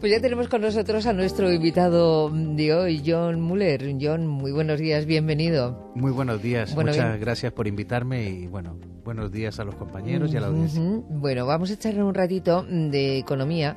Pues ya tenemos con nosotros a nuestro invitado de hoy, John Muller. John, muy buenos días, bienvenido. Muy buenos días, bueno, muchas gracias por invitarme y bueno, buenos días a los compañeros y a la audiencia. Bueno, vamos a echarle un ratito de economía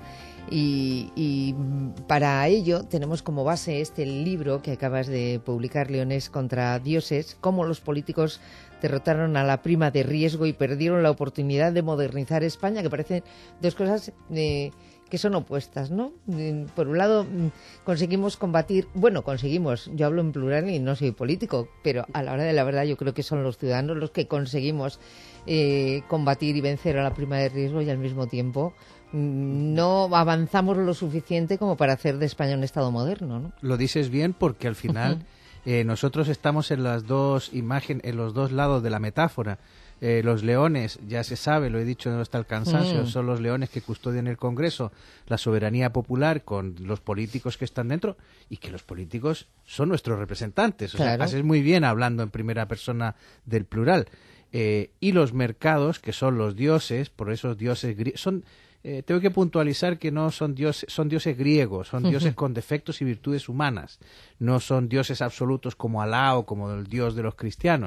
y para ello tenemos como base este libro que acabas de publicar, Leones contra Dioses, cómo los políticos derrotaron a la prima de riesgo y perdieron la oportunidad de modernizar España, que parecen dos cosas que son opuestas, ¿no? Por un lado, conseguimos combatir, yo hablo en plural y no soy político, pero a la hora de la verdad yo creo que son los ciudadanos los que conseguimos combatir y vencer a la prima de riesgo y al mismo tiempo no avanzamos lo suficiente como para hacer de España un Estado moderno, ¿no? Lo dices bien porque al final nosotros estamos en las dos en los dos lados de la metáfora. Los leones, ya se sabe, lo he dicho hasta el cansancio, son los leones que custodian el Congreso, la soberanía popular con los políticos que están dentro y que los políticos son nuestros representantes. O sea, haces muy bien hablando en primera persona del plural. Y los mercados, que son los dioses, por esos dioses son... tengo que puntualizar que no son dioses, son dioses griegos, son dioses con defectos y virtudes humanas, no son dioses absolutos como Alá o como el dios de los cristianos.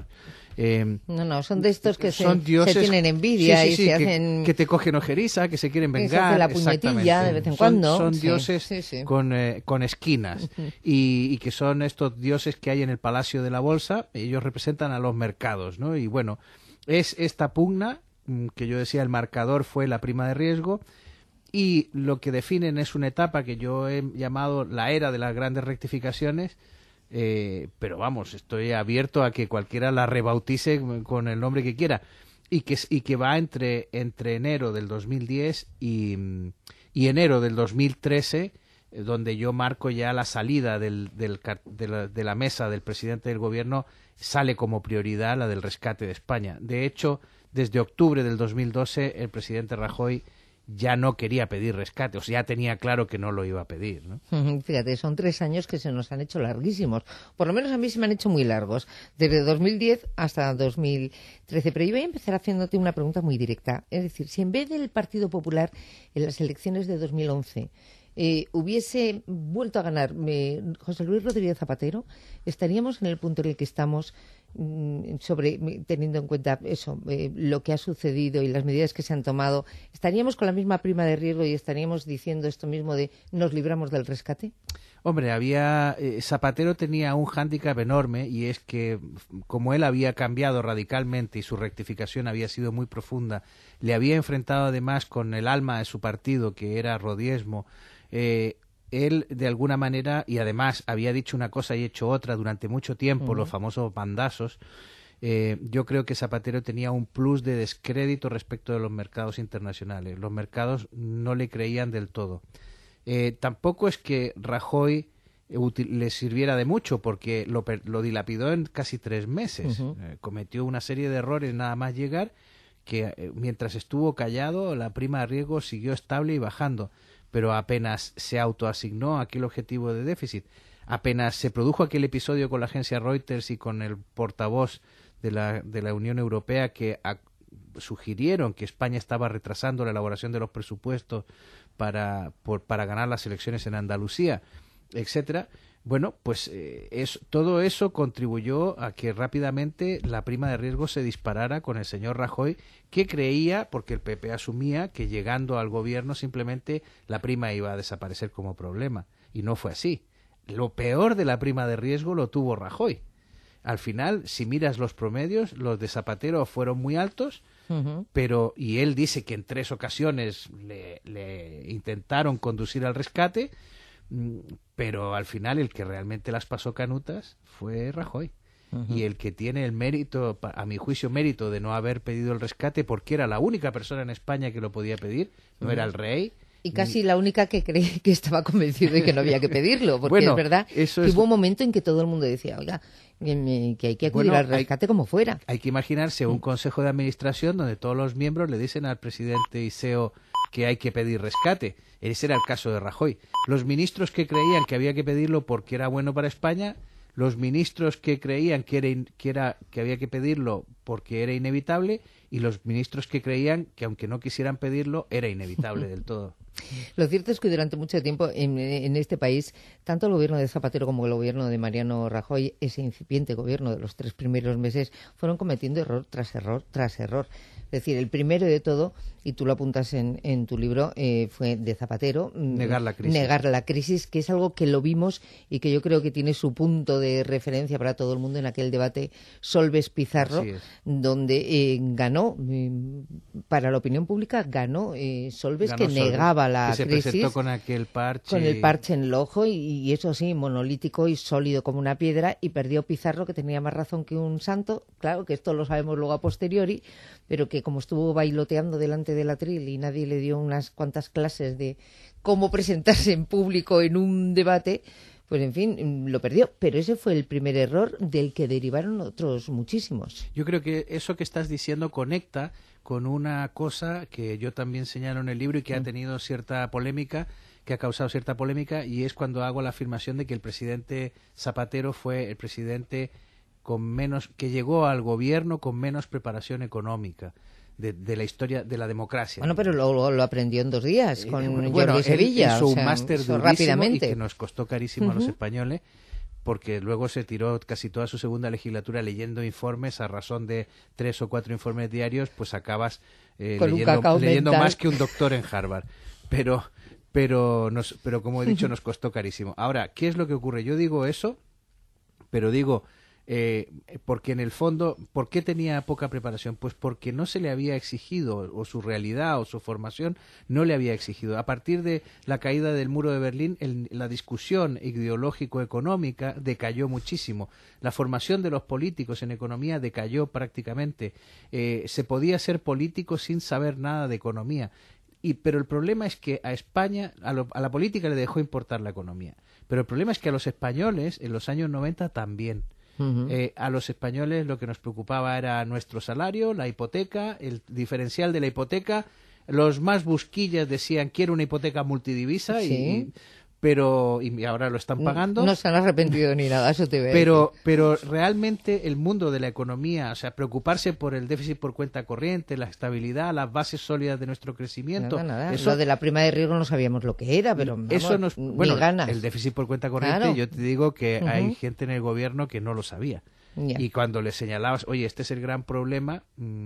No, son de estos que son dioses, se tienen envidia sí, y se hacen... que te cogen ojeriza, que se quieren vengar. Se hace la puñetilla de vez en cuando. Son dioses con esquinas y que son estos dioses que hay en el Palacio de la Bolsa. Ellos representan a los mercados, ¿no? Y bueno, es esta pugna que yo decía, el marcador fue la prima de riesgo y lo que definen es una etapa que yo he llamado la era de las grandes rectificaciones, pero vamos, estoy abierto a que cualquiera la rebautice con el nombre que quiera y que va entre enero del 2010 y enero del 2013, donde yo marco ya la salida de la mesa del presidente del gobierno, sale como prioridad la del rescate de España. De hecho, desde octubre del 2012 el presidente Rajoy ya no quería pedir rescate, o sea, ya tenía claro que no lo iba a pedir, ¿no? Fíjate, son 3 años que se nos han hecho larguísimos, por lo menos a mí se me han hecho muy largos, desde 2010 hasta 2013, pero yo voy a empezar haciéndote una pregunta muy directa, es decir, si en vez del Partido Popular en las elecciones de 2011 hubiese vuelto a ganar José Luis Rodríguez Zapatero, estaríamos en el punto en el que estamos teniendo en cuenta eso, lo que ha sucedido y las medidas que se han tomado, ¿estaríamos con la misma prima de riesgo y estaríamos diciendo esto mismo de nos libramos del rescate? Hombre, Zapatero tenía un hándicap enorme y es que como él había cambiado radicalmente y su rectificación había sido muy profunda, le había enfrentado además con el alma de su partido, que era rodiesmo, él de alguna manera, y además había dicho una cosa y hecho otra durante mucho tiempo, los famosos bandazos, yo creo que Zapatero tenía un plus de descrédito respecto de los mercados internacionales. Los mercados no le creían del todo. Tampoco es que Rajoy le sirviera de mucho, porque lo dilapidó en casi 3 meses. Cometió una serie de errores nada más llegar, que mientras estuvo callado la prima de riesgo siguió estable y bajando, pero apenas se autoasignó aquel objetivo de déficit, apenas se produjo aquel episodio con la agencia Reuters y con el portavoz de la Unión Europea que sugirieron que España estaba retrasando la elaboración de los presupuestos para ganar las elecciones en Andalucía, etcétera. Bueno, pues todo eso contribuyó a que rápidamente la prima de riesgo se disparara con el señor Rajoy, que creía, porque el PP asumía, que llegando al gobierno simplemente la prima iba a desaparecer como problema. Y no fue así. Lo peor de la prima de riesgo lo tuvo Rajoy. Al final, si miras los promedios, los de Zapatero fueron muy altos, y él dice que en 3 ocasiones le intentaron conducir al rescate, pero al final el que realmente las pasó canutas fue Rajoy. Y el que tiene el mérito, a mi juicio mérito, de no haber pedido el rescate, porque era la única persona en España que lo podía pedir, no era el rey. Y casi la única que estaba convencido de que no había que pedirlo, porque es verdad que hubo un momento en que todo el mundo decía, oiga, que hay que acudir al rescate como fuera. Hay que imaginarse un consejo de administración donde todos los miembros le dicen al presidente y CEO que hay que pedir rescate. Ese era el caso de Rajoy. Los ministros que creían que había que pedirlo porque era bueno para España, los ministros que creían que había que pedirlo porque era inevitable, y los ministros que creían que aunque no quisieran pedirlo, era inevitable del todo. Lo cierto es que durante mucho tiempo en este país, tanto el gobierno de Zapatero como el gobierno de Mariano Rajoy, ese incipiente gobierno de los 3 primeros meses, fueron cometiendo error tras error tras error. Es decir, el primero de todo, y tú lo apuntas en tu libro, fue de Zapatero. Negar la crisis. Negar la crisis, que es algo que lo vimos y que yo creo que tiene su punto de referencia para todo el mundo en aquel debate Solbes-Pizarro, donde ganó, para la opinión pública, ganó Solbes, que negaba la crisis. Se presentó con aquel parche. Con el parche en el ojo y eso sí, monolítico y sólido como una piedra, y perdió Pizarro, que tenía más razón que un santo. Claro que esto lo sabemos luego a posteriori, pero que como estuvo bailoteando delante del atril y nadie le dio unas cuantas clases de cómo presentarse en público en un debate, pues en fin, lo perdió. Pero ese fue el primer error del que derivaron otros muchísimos. Yo creo que eso que estás diciendo conecta con una cosa que yo también señalo en el libro y que ha tenido cierta polémica, que ha causado cierta polémica, y es cuando hago la afirmación de que el presidente Zapatero fue el presidente que llegó al gobierno con menos preparación económica de la historia de la democracia. Bueno, pero lo aprendió en 2 días con Jordi Él Sevilla. hizo un máster durísimo rápidamente. Y que nos costó carísimo a los españoles, porque luego se tiró casi toda su segunda legislatura leyendo informes a razón de 3 o 4 informes diarios, pues acabas leyendo más que un doctor en Harvard. Pero como he dicho, nos costó carísimo. Ahora, ¿qué es lo que ocurre? Yo digo eso, pero digo... porque en el fondo, ¿por qué tenía poca preparación? Pues porque no se le había exigido, o su realidad o su formación no le había exigido. A partir de la caída del muro de Berlín, la discusión ideológico-económica decayó muchísimo. La formación de los políticos en economía decayó prácticamente. Se podía ser político sin saber nada de economía. Pero el problema es que a España, a la política le dejó importar la economía. Pero el problema es que a los españoles, en los años 90 también. A los españoles lo que nos preocupaba era nuestro salario, la hipoteca, el diferencial de la hipoteca. Los más busquillas decían quiero una hipoteca multidivisa, sí. y ahora lo están pagando. No se han arrepentido ni nada, eso te veo. Pero realmente el mundo de la economía, o sea, preocuparse por el déficit por cuenta corriente, la estabilidad, las bases sólidas de nuestro crecimiento. Nada. Eso de la prima de riesgo no sabíamos lo que era, pero vamos, eso ni ganas. El déficit por cuenta corriente, claro. Yo te digo que hay gente en el gobierno que no lo sabía. Ya. Y cuando le señalabas, oye, este es el gran problema,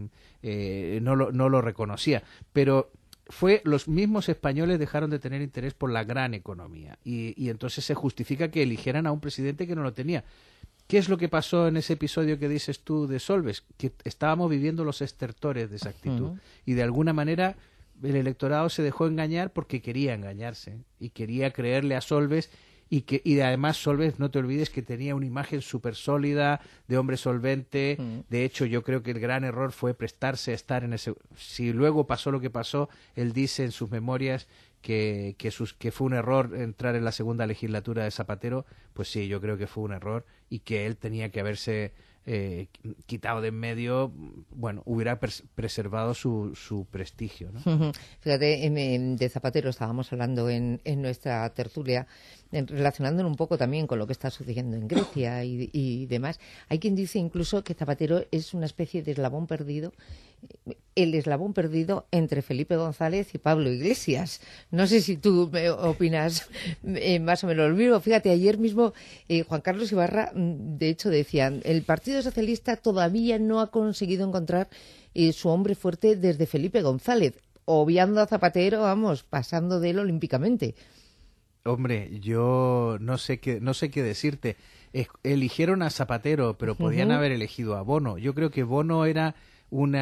no lo reconocía. Pero los mismos españoles dejaron de tener interés por la gran economía y entonces se justifica que eligieran a un presidente que no lo tenía. ¿Qué es lo que pasó en ese episodio que dices tú de Solbes? Que estábamos viviendo los estertores de esa actitud y de alguna manera el electorado se dejó engañar porque quería engañarse y quería creerle a Solbes. Y además Solbes, no te olvides que tenía una imagen súper sólida de hombre solvente. De hecho, yo creo que el gran error fue prestarse a estar en ese... Si luego pasó lo que pasó, él dice en sus memorias que fue un error entrar en la segunda legislatura de Zapatero. Pues sí, yo creo que fue un error y que él tenía que haberse quitado de en medio, bueno, hubiera preservado su prestigio, ¿no? Fíjate, de Zapatero estábamos hablando en nuestra tertulia, relacionándolo un poco también con lo que está sucediendo en Grecia y demás. Hay quien dice incluso que Zapatero es una especie de eslabón perdido, el eslabón perdido entre Felipe González y Pablo Iglesias. No sé si tú opinas más o menos lo mismo. Fíjate, ayer mismo Juan Carlos Ibarra, de hecho, decían, el Partido Socialista todavía no ha conseguido encontrar su hombre fuerte desde Felipe González, obviando a Zapatero, vamos, pasando de él olímpicamente. Hombre, yo no sé qué decirte. Eligieron a Zapatero, pero podían haber elegido a Bono. Yo creo que Bono era en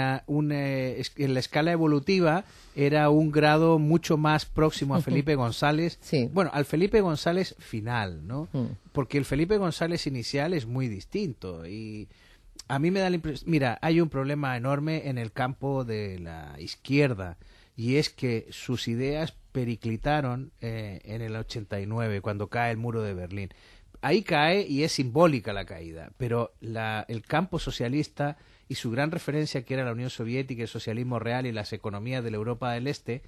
la escala evolutiva era un grado mucho más próximo a Felipe González. Sí. Bueno, al Felipe González final, ¿no? Porque el Felipe González inicial es muy distinto y a mí me da la impresión... Mira, hay un problema enorme en el campo de la izquierda y es que sus ideas periclitaron en el 89, cuando cae el muro de Berlín. Ahí cae y es simbólica la caída, pero el campo socialista y su gran referencia, que era la Unión Soviética, el socialismo real y las economías de la Europa del Este,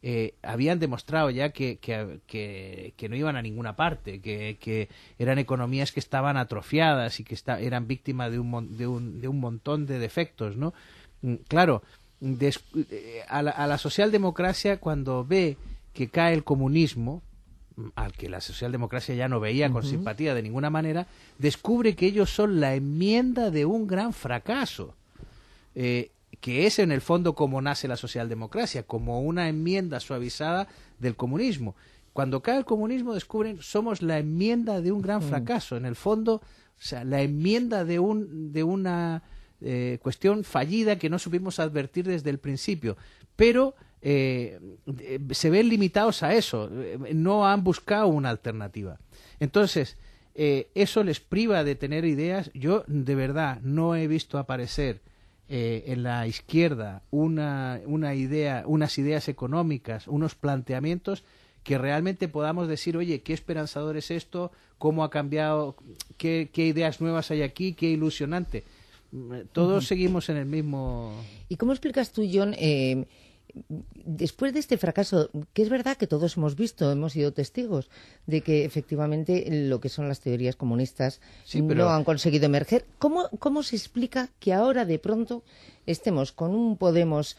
habían demostrado ya que no iban a ninguna parte, que eran economías que estaban atrofiadas y que eran víctimas de un montón de defectos, ¿no? Claro, a la socialdemocracia, cuando ve que cae el comunismo, al que la socialdemocracia ya no veía con simpatía de ninguna manera, descubre que ellos son la enmienda de un gran fracaso, que es en el fondo como nace la socialdemocracia, como una enmienda suavizada del comunismo. Cuando cae el comunismo descubren somos la enmienda de un gran fracaso, en el fondo, o sea, la enmienda de una cuestión fallida que no supimos advertir desde el principio, pero se ven limitados a eso, no han buscado una alternativa. Entonces, eso les priva de tener ideas. Yo, de verdad, no he visto aparecer en la izquierda unas ideas económicas, unos planteamientos que realmente podamos decir, oye, qué esperanzador es esto, cómo ha cambiado, qué ideas nuevas hay aquí, qué ilusionante. Todos seguimos en el mismo... ¿Y cómo explicas tú, John, después de este fracaso, que es verdad que todos hemos visto, hemos sido testigos de que efectivamente lo que son las teorías comunistas no han conseguido emerger, ¿cómo se explica que ahora de pronto estemos con un Podemos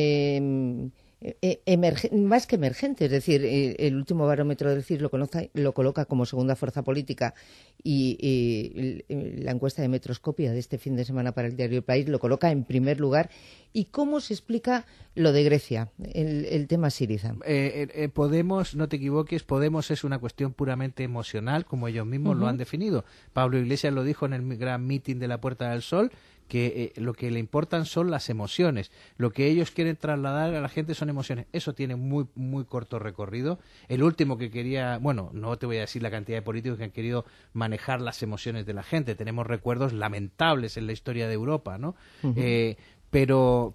más que emergente? Es decir, el último barómetro del CIS lo coloca como segunda fuerza política y la encuesta de Metroscopia de este fin de semana para el diario El País lo coloca en primer lugar. ¿Y cómo se explica lo de Grecia, el tema Syriza? Podemos, no te equivoques, Podemos es una cuestión puramente emocional, como ellos mismos lo han definido. Pablo Iglesias lo dijo en el gran meeting de la Puerta del Sol, que lo que le importan son las emociones. Lo que ellos quieren trasladar a la gente son emociones. Eso tiene muy, muy corto recorrido. El último que quería, bueno, no te voy a decir la cantidad de políticos que han querido manejar las emociones de la gente. Tenemos recuerdos lamentables en la historia de Europa, ¿no? Pero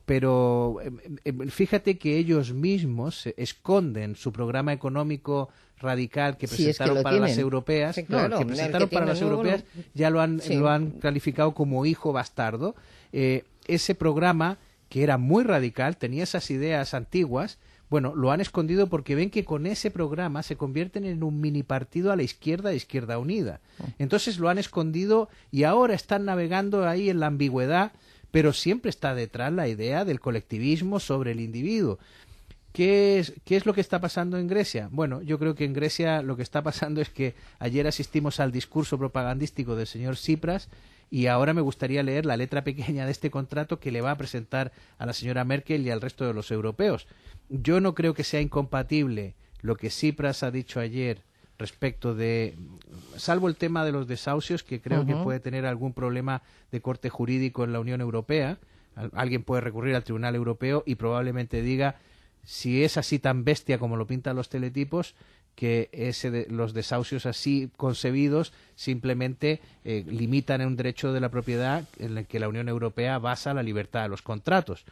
fíjate que ellos mismos esconden su programa económico radical que presentaron para las europeas, sí, claro, que presentaron para las europeas, ya lo han calificado como hijo bastardo. Ese programa, que era muy radical, tenía esas ideas antiguas, bueno, lo han escondido porque ven que con ese programa se convierten en un mini partido a la izquierda, Izquierda Unida. Entonces lo han escondido y ahora están navegando ahí en la ambigüedad, pero siempre está detrás la idea del colectivismo sobre el individuo. ¿Qué es lo que está pasando en Grecia? Bueno, yo creo que en Grecia lo que está pasando es que ayer asistimos al discurso propagandístico del señor Tsipras y ahora me gustaría leer la letra pequeña de este contrato que le va a presentar a la señora Merkel y al resto de los europeos. Yo no creo que sea incompatible lo que Tsipras ha dicho ayer respecto de, salvo el tema de los desahucios, que creo que puede tener algún problema de corte jurídico en la Unión Europea. Alguien puede recurrir al Tribunal Europeo y probablemente diga, si es así tan bestia como lo pintan los teletipos, que los desahucios así concebidos simplemente limitan un derecho de la propiedad en el que la Unión Europea basa la libertad de los contratos.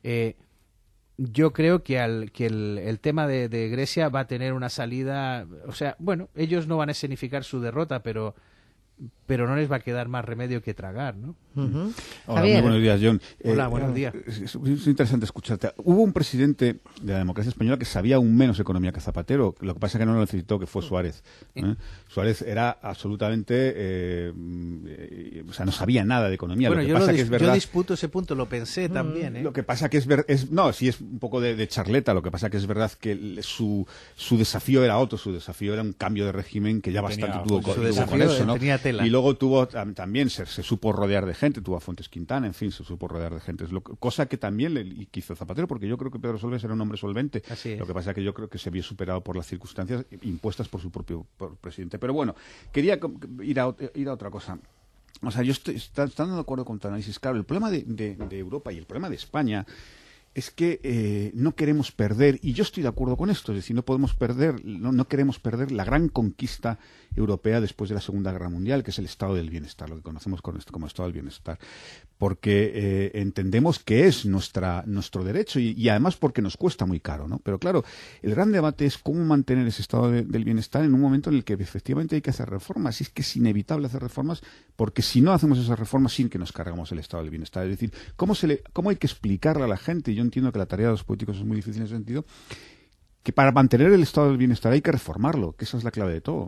Yo creo que el tema de Grecia va a tener una salida, o sea, bueno, ellos no van a escenificar su derrota, pero no les va a quedar más remedio que tragar, ¿no? Hola, muy buenos días, John. Hola, buenos días. Es interesante escucharte. Hubo un presidente de la democracia española que sabía aún menos economía que Zapatero. Lo que pasa es que no lo necesitó, que fue Suárez. Suárez era absolutamente... o sea, no sabía nada de economía. Bueno, lo que pasa que es verdad, yo disputo ese punto, lo pensé también. Lo que pasa que no, sí es un poco de charleta. Lo que pasa que es verdad que su desafío era otro. Su desafío era un cambio de régimen que ya bastante tuvo con eso, ¿no? Y luego también se supo rodear de gente, tuvo a Fuentes Quintana, en fin, se supo rodear de gente. Cosa que también hizo Zapatero, porque yo creo que Pedro Solbes era un hombre solvente. Lo que pasa es que yo creo que se vio superado por las circunstancias impuestas por su propio presidente. Pero bueno, quería ir a otra cosa. O sea, yo estoy estando de acuerdo con tu análisis. Claro, el problema de Europa y el problema de España es que no queremos perder, y yo estoy de acuerdo con esto, es decir, no queremos perder la gran conquista europea después de la Segunda Guerra Mundial, que es el estado del bienestar, lo que conocemos como estado del bienestar, porque entendemos que es nuestro derecho y además porque nos cuesta muy caro, ¿no? Pero claro, el gran debate es cómo mantener ese estado del bienestar en un momento en el que efectivamente hay que hacer reformas, y es que es inevitable hacer reformas, porque si no hacemos esas reformas sin que nos cargamos el estado del bienestar, es decir, ¿cómo hay que explicarle a la gente? Yo entiendo que la tarea de los políticos es muy difícil en ese sentido, que para mantener el estado del bienestar hay que reformarlo, que esa es la clave de todo.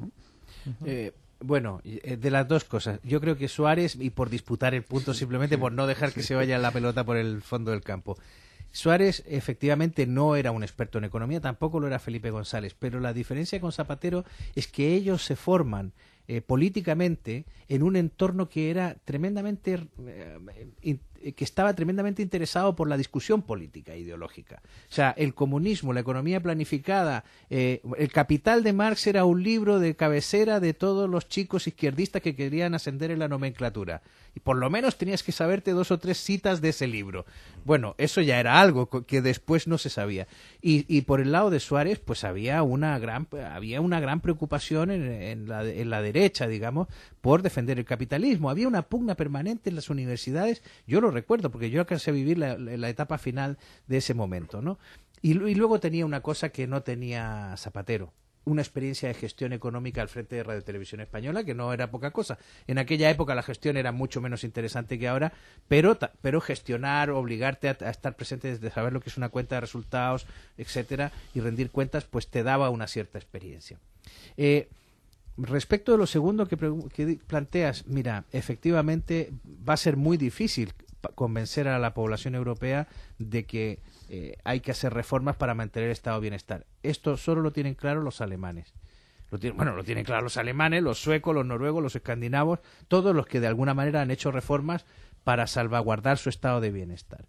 Bueno, de las dos cosas. Yo creo que Suárez, y por disputar el punto simplemente por no dejar que se vaya la pelota por el fondo del campo, Suárez efectivamente no era un experto en economía, tampoco lo era Felipe González, pero la diferencia con Zapatero es que ellos se forman políticamente en un entorno que era tremendamente que estaba tremendamente interesado por la discusión política e ideológica. O sea, el comunismo, la economía planificada, El Capital de Marx era un libro de cabecera de todos los chicos izquierdistas que querían ascender en la nomenclatura. Y por lo menos tenías que saberte 2 o 3 citas de ese libro. Bueno, eso ya era algo que después no se sabía. Y por el lado de Suárez, pues había una gran preocupación en la derecha, digamos, por defender el capitalismo. Había una pugna permanente en las universidades. Yo lo recuerdo porque yo alcancé a vivir la etapa final de ese momento, ¿no? Y luego tenía una cosa que no tenía Zapatero, una experiencia de gestión económica al frente de Radio Televisión Española, que no era poca cosa. En aquella época la gestión era mucho menos interesante que ahora, pero gestionar, obligarte a estar presente desde saber lo que es una cuenta de resultados, etcétera, y rendir cuentas, pues te daba una cierta experiencia. Respecto de lo segundo que planteas, mira, efectivamente va a ser muy difícil convencer a la población europea de que hay que hacer reformas para mantener el estado de bienestar. Esto solo lo tienen claro los alemanes. Lo tienen claro los alemanes, los suecos, los noruegos, los escandinavos, todos los que de alguna manera han hecho reformas para salvaguardar su estado de bienestar.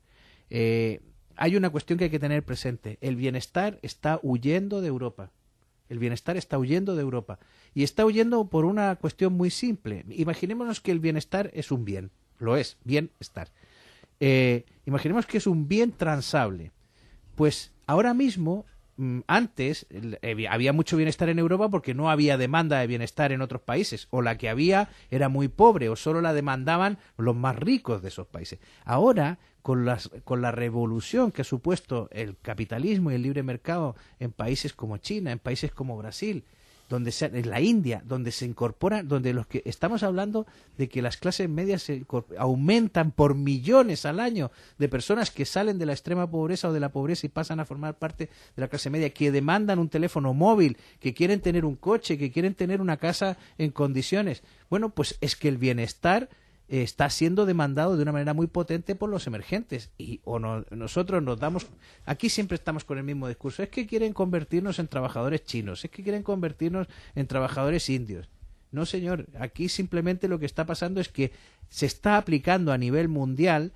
Hay una cuestión que hay que tener presente. El bienestar está huyendo de Europa. El bienestar está huyendo de Europa. Y está huyendo por una cuestión muy simple. Imaginémonos que el bienestar es un bien. Lo es, bienestar. Imaginemos que es un bien transable. Pues ahora mismo, antes había mucho bienestar en Europa porque no había demanda de bienestar en otros países, o la que había era muy pobre, o solo la demandaban los más ricos de esos países. Ahora, con la revolución que ha supuesto el capitalismo y el libre mercado en países como China, en países como Brasil, en la India, donde se incorporan, donde los que estamos hablando de que las clases medias aumentan por millones al año de personas que salen de la extrema pobreza o de la pobreza y pasan a formar parte de la clase media, que demandan un teléfono móvil, que quieren tener un coche, que quieren tener una casa en condiciones. Bueno, pues es que el bienestar está siendo demandado de una manera muy potente por los emergentes nosotros nos damos, aquí siempre estamos con el mismo discurso, es que quieren convertirnos en trabajadores chinos, es que quieren convertirnos en trabajadores indios. No, señor, aquí simplemente lo que está pasando es que se está aplicando a nivel mundial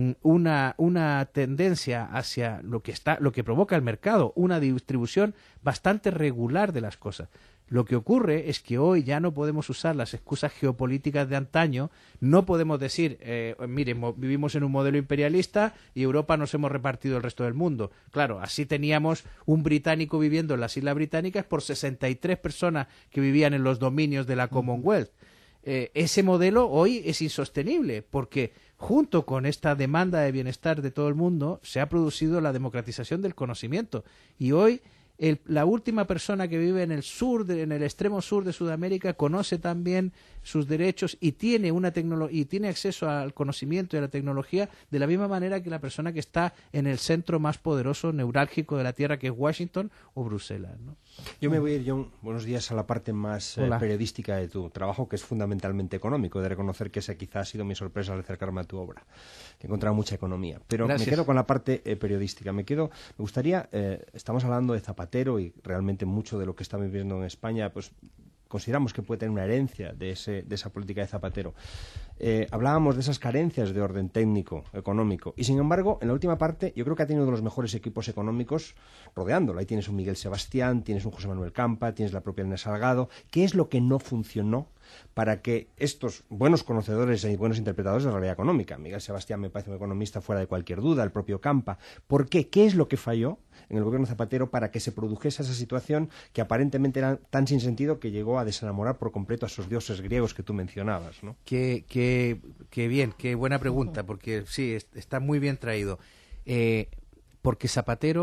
una tendencia hacia lo que provoca el mercado, una distribución bastante regular de las cosas. Lo que ocurre es que hoy ya no podemos usar las excusas geopolíticas de antaño, no podemos decir, miren, vivimos en un modelo imperialista y Europa nos hemos repartido el resto del mundo. Claro, así teníamos un británico viviendo en las Islas Británicas por 63 personas que vivían en los dominios de la Commonwealth. Ese modelo hoy es insostenible porque junto con esta demanda de bienestar de todo el mundo se ha producido la democratización del conocimiento y hoy la última persona que vive en el extremo sur de Sudamérica conoce también sus derechos y tiene acceso al conocimiento y a la tecnología de la misma manera que la persona que está en el centro más poderoso neurálgico de la Tierra, que es Washington o Bruselas, ¿no? Yo me voy a ir, John, buenos días, a la parte más periodística de tu trabajo, que es fundamentalmente económico. De reconocer que esa quizá ha sido mi sorpresa al acercarme a tu obra. He encontrado mucha economía. Pero Gracias. Me quedo con la parte periodística. Me gustaría, estamos hablando de Zapatero y realmente mucho de lo que estamos viviendo en España, pues consideramos que puede tener una herencia de esa política de Zapatero. Hablábamos de esas carencias de orden técnico, económico, y sin embargo, en la última parte, yo creo que ha tenido uno de los mejores equipos económicos rodeándolo. Ahí tienes un Miguel Sebastián, tienes un José Manuel Campa, tienes la propia Elena Salgado. ¿Qué es lo que no funcionó para que estos buenos conocedores y buenos interpretadores de la realidad económica, Miguel Sebastián me parece un economista fuera de cualquier duda, el propio Campa, ¿por qué? ¿Qué es lo que falló en el gobierno Zapatero para que se produjese esa situación que aparentemente era tan sin sentido que llegó a desenamorar por completo a esos dioses griegos que tú mencionabas, ¿no? Qué bien, qué buena pregunta, porque sí, está muy bien traído. Porque Zapatero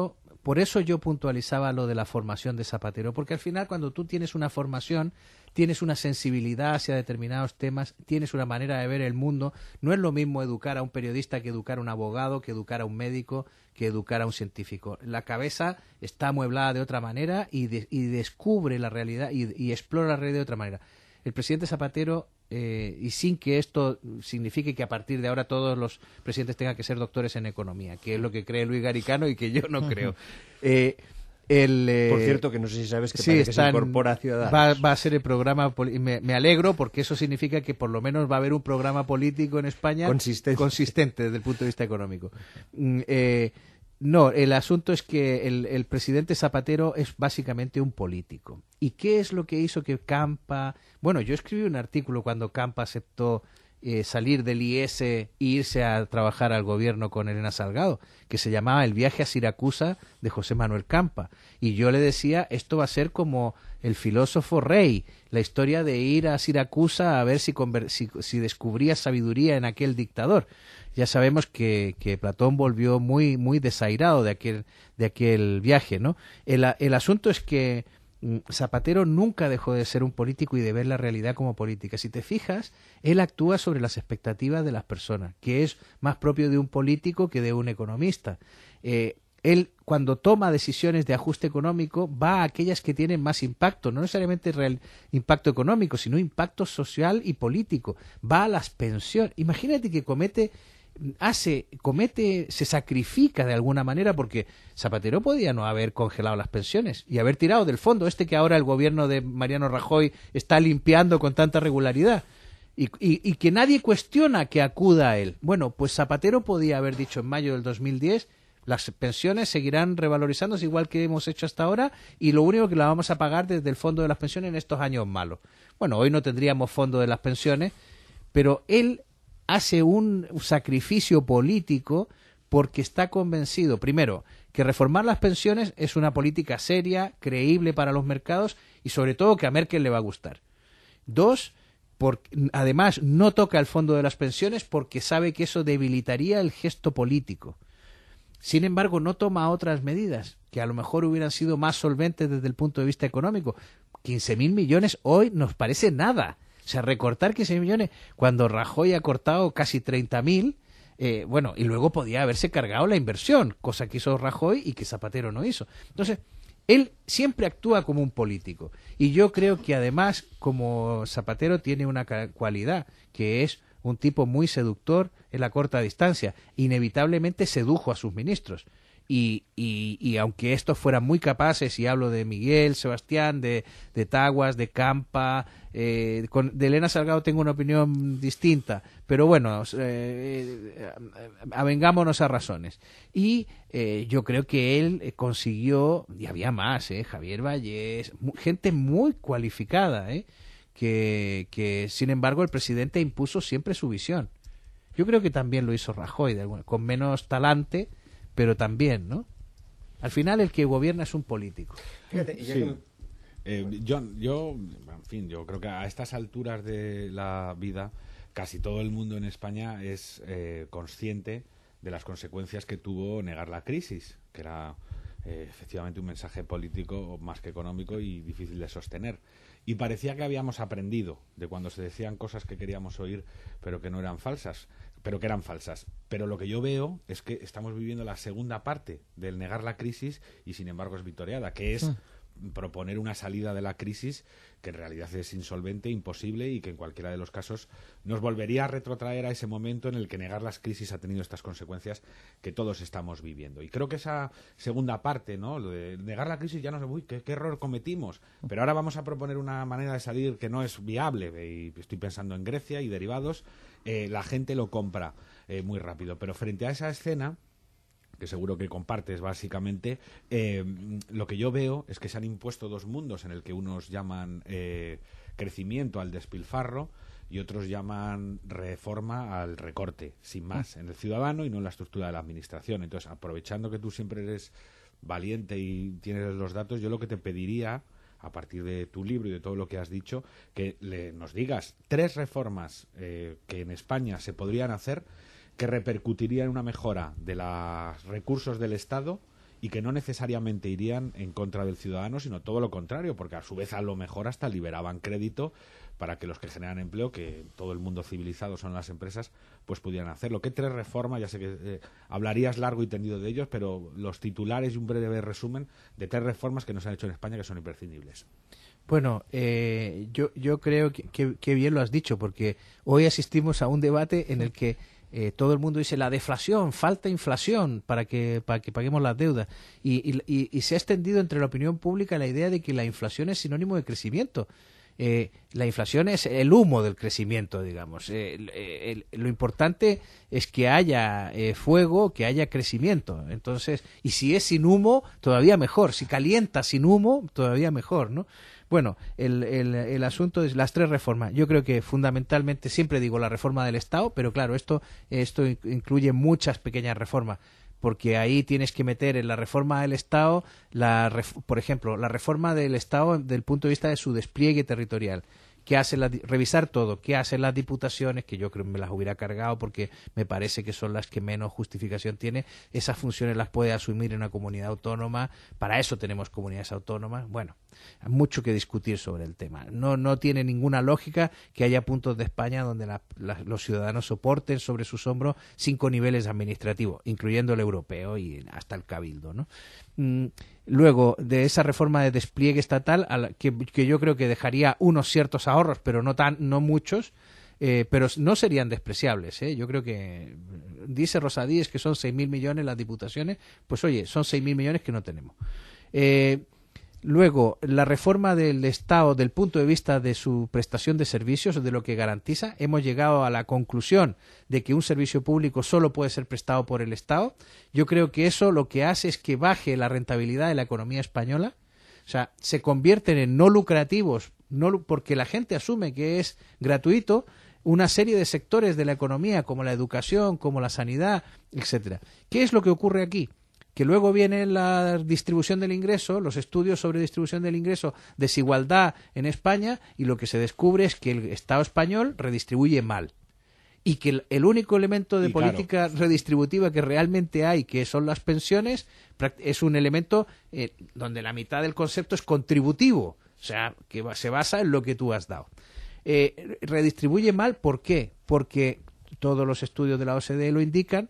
por eso yo puntualizaba lo de la formación de Zapatero, porque al final cuando tú tienes una formación, tienes una sensibilidad hacia determinados temas, tienes una manera de ver el mundo. No es lo mismo educar a un periodista que educar a un abogado, que educar a un médico, que educar a un científico. La cabeza está amueblada de otra manera y descubre la realidad y explora la realidad de otra manera. El presidente Zapatero, y sin que esto signifique que a partir de ahora todos los presidentes tengan que ser doctores en economía, que es lo que cree Luis Garicano y que yo no creo. Por cierto, que no sé si sabes que parece que se incorpora a Ciudadanos. Va a ser el programa, me alegro porque eso significa que por lo menos va a haber un programa político en España consistente desde el punto de vista económico. No, el asunto es que el presidente Zapatero es básicamente un político. ¿Y qué es lo que hizo que Campa... Bueno, yo escribí un artículo cuando Campa aceptó salir del IES e irse a trabajar al gobierno con Elena Salgado, que se llamaba El viaje a Siracusa de José Manuel Campa. Y yo le decía, esto va a ser como el filósofo Rey, la historia de ir a Siracusa a ver si descubría sabiduría en aquel dictador. Ya sabemos que Platón volvió muy, muy desairado de aquel viaje, ¿no? El asunto es que Zapatero nunca dejó de ser un político y de ver la realidad como política. Si te fijas, él actúa sobre las expectativas de las personas, que es más propio de un político que de un economista. Él, cuando toma decisiones de ajuste económico, va a aquellas que tienen más impacto, no necesariamente impacto económico, sino impacto social y político. Va a las pensiones. Imagínate que se sacrifica de alguna manera, porque Zapatero podía no haber congelado las pensiones y haber tirado del fondo que ahora el gobierno de Mariano Rajoy está limpiando con tanta regularidad y que nadie cuestiona que acuda a él. Bueno, pues Zapatero podía haber dicho en mayo del 2010: las pensiones seguirán revalorizándose igual que hemos hecho hasta ahora y lo único que la vamos a pagar desde el fondo de las pensiones en estos años malos. Bueno, hoy no tendríamos fondo de las pensiones, pero él hace un sacrificio político porque está convencido, primero, que reformar las pensiones es una política seria, creíble para los mercados y sobre todo que a Merkel le va a gustar. Dos, además no toca el fondo de las pensiones porque sabe que eso debilitaría el gesto político. Sin embargo, no toma otras medidas que a lo mejor hubieran sido más solventes desde el punto de vista económico. 15.000 millones hoy nos parece nada. O sea, recortar 15 millones cuando Rajoy ha cortado casi 30.000, y luego podía haberse cargado la inversión, cosa que hizo Rajoy y que Zapatero no hizo. Entonces, él siempre actúa como un político. Y yo creo que además, como Zapatero tiene una cualidad, que es un tipo muy seductor en la corta distancia, inevitablemente sedujo a sus ministros. Y aunque estos fueran muy capaces, y hablo de Miguel, Sebastián, de Taguas, de Campa, de Elena Salgado tengo una opinión distinta, pero bueno, avengámonos a razones. Y yo creo que él consiguió, y había más, Javier Vallés, gente muy cualificada, que sin embargo el presidente impuso siempre su visión. Yo creo que también lo hizo Rajoy, con menos talante, pero también, ¿no? Al final el que gobierna es un político. Fíjate, yo creo que a estas alturas de la vida casi todo el mundo en España es consciente de las consecuencias que tuvo negar la crisis, que era efectivamente un mensaje político más que económico y difícil de sostener. Y parecía que habíamos aprendido de cuando se decían cosas que queríamos oír, pero que no eran falsas. Pero lo que yo veo es que estamos viviendo la segunda parte del negar la crisis y sin embargo es victoriada, que es proponer una salida de la crisis que en realidad es insolvente, imposible y que en cualquiera de los casos nos volvería a retrotraer a ese momento en el que negar las crisis ha tenido estas consecuencias que todos estamos viviendo. Y creo que esa segunda parte, ¿no? Lo de negar la crisis, ya no sé, qué error cometimos, pero ahora vamos a proponer una manera de salir que no es viable, y estoy pensando en Grecia y derivados. La gente lo compra muy rápido, pero frente a esa escena que seguro que compartes básicamente, lo que yo veo es que se han impuesto dos mundos en el que unos llaman crecimiento al despilfarro y otros llaman reforma al recorte, sin más, en el ciudadano y no en la estructura de la administración. Entonces, aprovechando que tú siempre eres valiente y tienes los datos, yo lo que te pediría, a partir de tu libro y de todo lo que has dicho, que nos digas 3 reformas que en España se podrían hacer que repercutirían en una mejora de los recursos del Estado y que no necesariamente irían en contra del ciudadano, sino todo lo contrario, porque a su vez a lo mejor hasta liberaban crédito para que los que generan empleo, que todo el mundo civilizado son las empresas, pues pudieran hacerlo. ¿Qué 3 reformas? Ya sé que hablarías largo y tendido de ellos, pero los titulares y un breve resumen de 3 reformas que nos han hecho en España que son imprescindibles. Bueno, yo creo que bien lo has dicho, porque hoy asistimos a un debate en el que todo el mundo dice la deflación, falta inflación para que paguemos las deudas. Y se ha extendido entre la opinión pública la idea de que la inflación es sinónimo de crecimiento. La inflación es el humo del crecimiento, digamos. Lo importante es que haya fuego, que haya crecimiento. Entonces, y si es sin humo, todavía mejor. Si calienta sin humo, todavía mejor, ¿no? Bueno, el asunto es las 3 reformas. Yo creo que fundamentalmente, siempre digo la reforma del Estado, pero claro, esto incluye muchas pequeñas reformas, porque ahí tienes que meter en la reforma del Estado, por ejemplo, la reforma del Estado desde el punto de vista de su despliegue territorial. ¿Qué hace revisar todo? ¿Qué hacen las diputaciones? Que yo creo que me las hubiera cargado porque me parece que son las que menos justificación tiene. Esas funciones las puede asumir en una comunidad autónoma. Para eso tenemos comunidades autónomas. Bueno, hay mucho que discutir sobre el tema. No tiene ninguna lógica que haya puntos de España donde los ciudadanos soporten sobre sus hombros 5 niveles administrativos, incluyendo el europeo y hasta el cabildo, ¿no? Luego, de esa reforma de despliegue estatal, que yo creo que dejaría unos ciertos ahorros, pero no muchos, pero no serían despreciables. Yo creo que dice Rosadíes que son 6.000 millones las diputaciones, pues oye, son 6.000 millones que no tenemos. Luego, la reforma del Estado, del punto de vista de su prestación de servicios, de lo que garantiza, hemos llegado a la conclusión de que un servicio público solo puede ser prestado por el Estado. Yo creo que eso lo que hace es que baje la rentabilidad de la economía española. O sea, se convierten en no lucrativos, porque la gente asume que es gratuito, una serie de sectores de la economía, como la educación, como la sanidad, etcétera. ¿Qué es lo que ocurre aquí? Que luego viene la distribución del ingreso, los estudios sobre distribución del ingreso, desigualdad en España, y lo que se descubre es que el Estado español redistribuye mal. Y que el único elemento de política redistributiva que realmente hay, que son las pensiones, es un elemento donde la mitad del concepto es contributivo, o sea, que se basa en lo que tú has dado. Redistribuye mal, ¿por qué? Porque todos los estudios de la OCDE lo indican.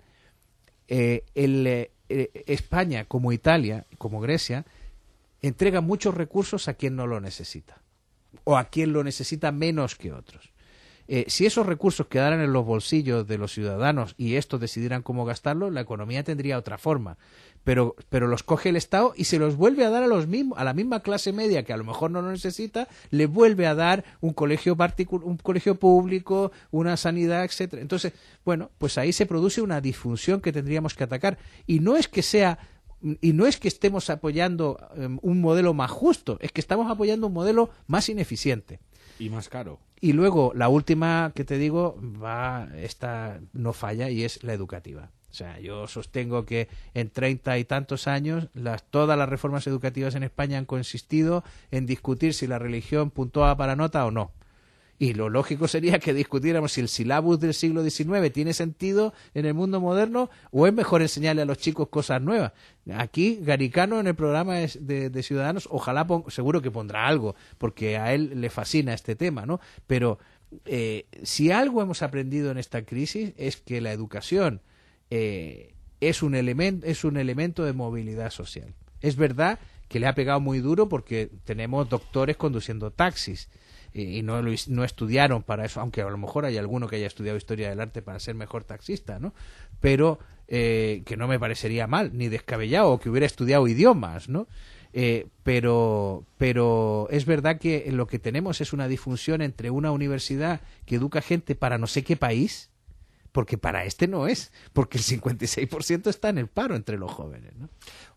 España, como Italia, como Grecia, entrega muchos recursos a quien no lo necesita, o a quien lo necesita menos que otros. Si esos recursos quedaran en los bolsillos de los ciudadanos y estos decidieran cómo gastarlos, la economía tendría otra forma. Pero los coge el Estado y se los vuelve a dar a la misma clase media que a lo mejor no lo necesita, le vuelve a dar un colegio público, una sanidad, etcétera. Entonces, bueno, pues ahí se produce una disfunción que tendríamos que atacar. Y no es que estemos apoyando un modelo más justo, es que estamos apoyando un modelo más ineficiente. Y más caro. Y luego, la última que te digo, esta no falla, y es la educativa. O sea, yo sostengo que en 30 y tantos años todas las reformas educativas en España han consistido en discutir si la religión puntuaba para nota o no. Y lo lógico sería que discutiéramos si el sílabus del siglo XIX tiene sentido en el mundo moderno o es mejor enseñarle a los chicos cosas nuevas. Aquí, Garicano, en el programa de Ciudadanos, ojalá, seguro que pondrá algo, porque a él le fascina este tema, ¿no? Pero si algo hemos aprendido en esta crisis es que la educación es un elemento de movilidad social. Es verdad que le ha pegado muy duro porque tenemos doctores conduciendo taxis y no estudiaron para eso, aunque a lo mejor hay alguno que haya estudiado historia del arte para ser mejor taxista, ¿no? Pero que no me parecería mal ni descabellado, o que hubiera estudiado idiomas, ¿no? Pero es verdad que lo que tenemos es una disfunción entre una universidad que educa gente para no sé qué país, porque para este no es, porque el 56% está en el paro entre los jóvenes, ¿no? Hoy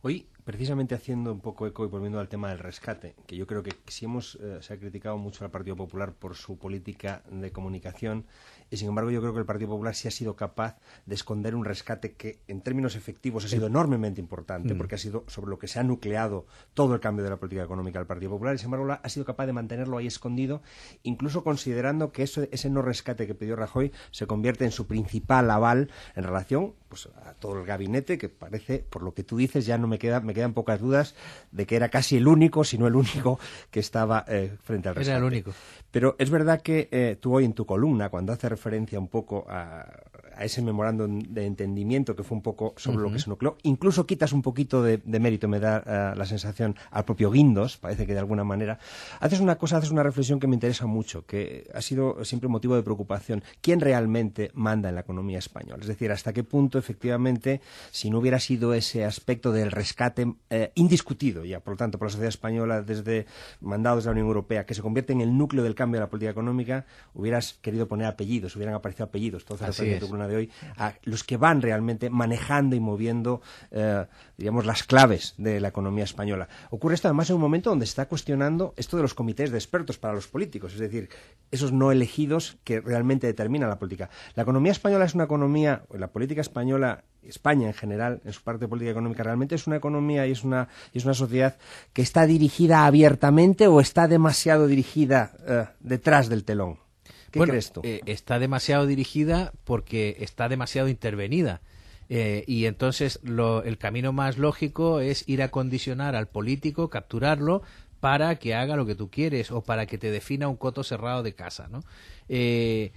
precisamente haciendo un poco eco y volviendo al tema del rescate, que yo creo que si se ha criticado mucho al Partido Popular por su política de comunicación, y sin embargo yo creo que el Partido Popular sí ha sido capaz de esconder un rescate que en términos efectivos ha sido enormemente importante, porque ha sido sobre lo que se ha nucleado todo el cambio de la política económica del Partido Popular, y sin embargo ha sido capaz de mantenerlo ahí escondido, incluso considerando que ese no rescate que pidió Rajoy se convierte en su principal aval en relación a todo el gabinete, que parece, por lo que tú dices, ya no me quedan pocas dudas de que era casi el único, si no el único, que estaba frente al rescate. Era el único. Pero es verdad que tú hoy en tu columna, cuando haces referencia un poco a ese memorándum de entendimiento que fue un poco sobre lo que se nucleó, incluso quitas un poquito de mérito, me da la sensación, al propio Guindos, parece que de alguna manera, haces una reflexión que me interesa mucho, que ha sido siempre motivo de preocupación. ¿Quién realmente manda en la economía española? Es decir, ¿hasta qué punto efectivamente, si no hubiera sido ese aspecto del rescate indiscutido ya, por lo tanto, por la sociedad española desde mandados de la Unión Europea, que se convierte en el núcleo del cambio de la política económica, hubieras querido poner apellidos, hubieran aparecido apellidos, entonces en tu columna de hoy, a los que van realmente manejando y moviendo, digamos, las claves de la economía española. Ocurre esto además en un momento donde se está cuestionando esto de los comités de expertos para los políticos, es decir, esos no elegidos que realmente determinan la política. La economía española es una economía, la política española, España en general, en su parte de política económica, realmente es una economía y es una sociedad que está dirigida abiertamente o está demasiado dirigida detrás del telón. ¿Qué crees tú? Está demasiado dirigida porque está demasiado intervenida. Y entonces el camino más lógico es ir a condicionar al político, capturarlo, para que haga lo que tú quieres o para que te defina un coto cerrado de casa, ¿no? Que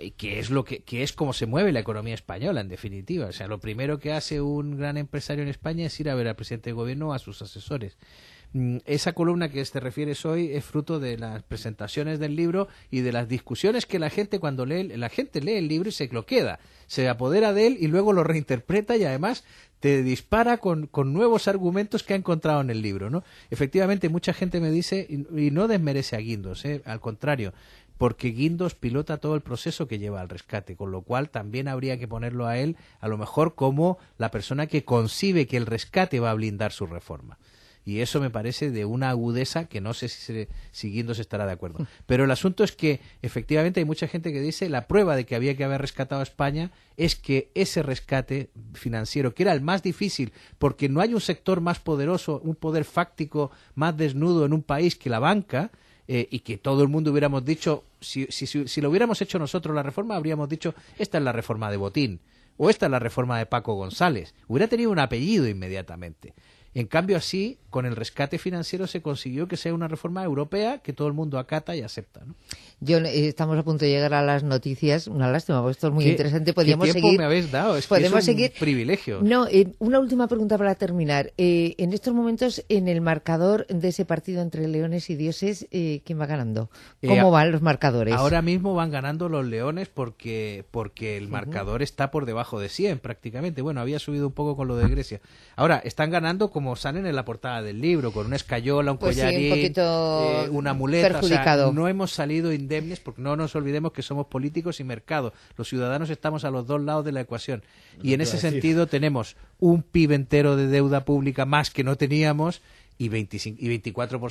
es como se mueve la economía española, en definitiva. O sea, lo primero que hace un gran empresario en España es ir a ver al presidente de gobierno o a sus asesores. Esa columna que te refieres hoy es fruto de las presentaciones del libro y de las discusiones que la gente cuando la gente lee el libro y se lo queda, se apodera de él y luego lo reinterpreta y además te dispara con nuevos argumentos que ha encontrado en el libro, ¿no? Efectivamente, mucha gente me dice, y no desmerece a Guindos, al contrario, porque Guindos pilota todo el proceso que lleva al rescate, con lo cual también habría que ponerlo a él, a lo mejor como la persona que concibe que el rescate va a blindar su reforma. Y eso me parece de una agudeza que no sé si Guindos estará de acuerdo. Pero el asunto es que efectivamente hay mucha gente que dice la prueba de que había que haber rescatado a España es que ese rescate financiero, que era el más difícil, porque no hay un sector más poderoso, un poder fáctico más desnudo en un país que la banca, y que todo el mundo hubiéramos dicho, si lo hubiéramos hecho nosotros la reforma, habríamos dicho, esta es la reforma de Botín, o esta es la reforma de Paco González. Hubiera tenido un apellido inmediatamente. En cambio, así, con el rescate financiero se consiguió que sea una reforma europea que todo el mundo acata y acepta, ¿no? John, estamos a punto de llegar a las noticias. Una lástima, porque esto es muy interesante. Podríamos ¿Qué tiempo seguir. Me habéis dado? Es un privilegio. No, una última pregunta para terminar. En estos momentos, en el marcador de ese partido entre Leones y Dioses, ¿quién va ganando? ¿Cómo van los marcadores? Ahora mismo van ganando los Leones porque el marcador está por debajo de 100 prácticamente. Bueno, había subido un poco con lo de Grecia. Ahora, están ganando como salen en la portada del libro, con una escayola, un collarín, una muleta. Perjudicado. O sea, no hemos salido indemnes porque no nos olvidemos que somos políticos y mercado. Los ciudadanos estamos a los dos lados de la ecuación. Y en ese sentido tenemos un PIB entero de deuda pública más que no teníamos y 24%,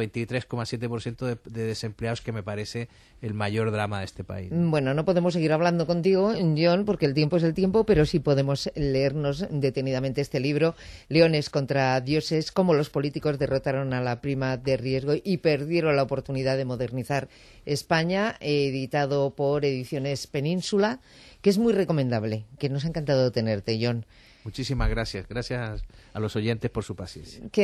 23,7% de desempleados, que me parece el mayor drama de este país. Bueno, no podemos seguir hablando contigo, John, porque el tiempo es el tiempo, pero sí podemos leernos detenidamente este libro, Leones contra Dioses, cómo los políticos derrotaron a la prima de riesgo y perdieron la oportunidad de modernizar España, editado por Ediciones Península, que es muy recomendable, que nos ha encantado tenerte, John. Muchísimas gracias. Gracias a los oyentes por su paciencia.